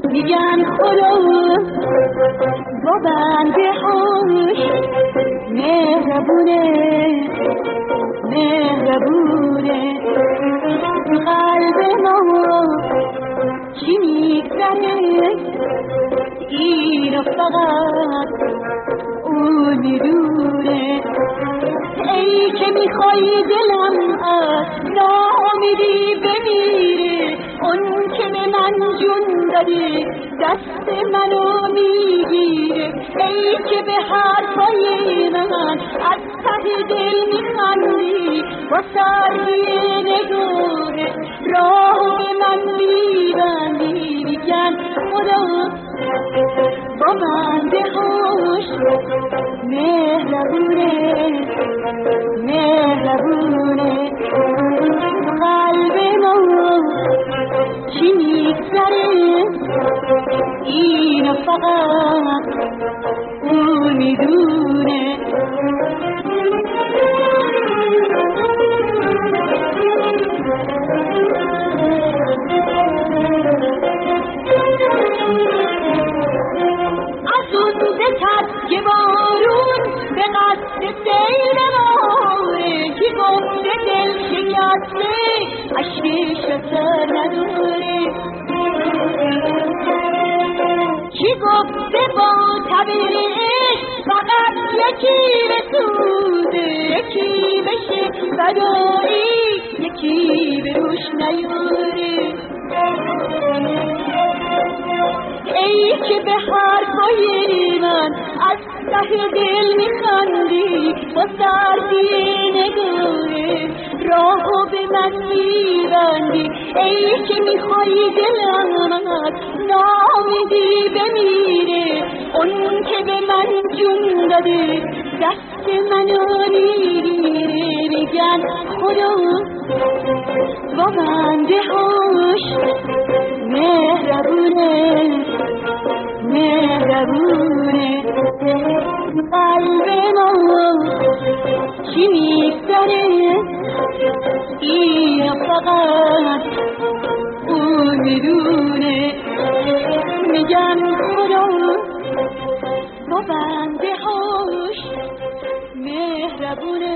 میگن خدا با بنده هاش مهربونه مهربونه. قلب ما چی میگذره اینو فقط اون میدونه. ای که میخوای دلم از ناامیدی بمیره، اون که به من جون داده دست منو میگیره. ای که به حرفای من از ته دل میخندی، با سردی نگاهت راه به من میبندی. میگن خدا با بنده هاش مهربونه مهربونه. قلب ما چی میگذره اینو فقط اون میدونه. از اون بکرد که بارون به قصد دل نماره، کی گفته دل شکسته عشقش اثر نداره. کی گفته با طبیعش فقط یکی بسوزه، یکی بشه فدایی یکی به روش نیاره. ای که به حرفای من از ته دل میخندی، با سردی نگاهت راهو به من میبندی. ای که میخوای دلم از ناامیدی بمیره، اون که به من جون داده دست منو میگیره. میگن خدا با بنده هاش مهربونه مهربونه. قلب ما چی میگذره اینو فقط اون میدونه. میگن خدا با بنده هاش مهربونه